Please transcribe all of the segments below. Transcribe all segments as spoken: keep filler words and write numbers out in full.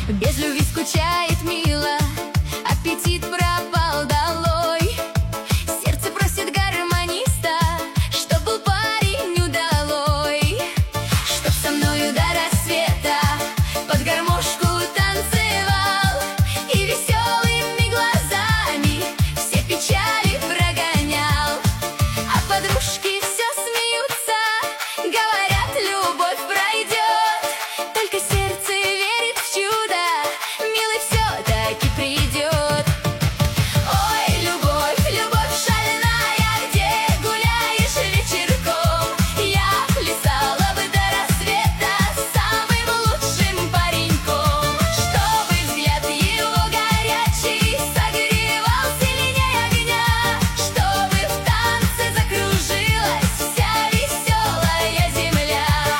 Без любви скучает мило, аппетит пропал долой. Сердце просит гармониста, чтоб был парень удалой, чтоб со мною до рассвета под гармошку танцевал и веселыми глазами все печали прогонял. А подружки все смеются, говорят, любовь пройдет, только сердце верит в чудо, милый все-таки придет. Ой, любовь, любовь шальная, где гуляешь вечерком? Я плясала бы до рассвета с самым лучшим пареньком, чтобы взгляд его горячий согревал сильнее огня, чтобы в танце закружилась вся веселая земля.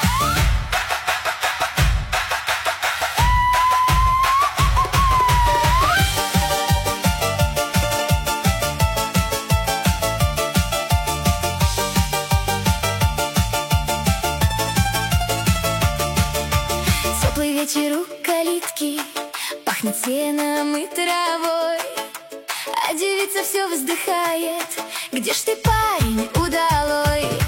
Теплый вечер у калитки, пахнет сеном и травой, а девица все вздыхает: где ж ты, парень удалой?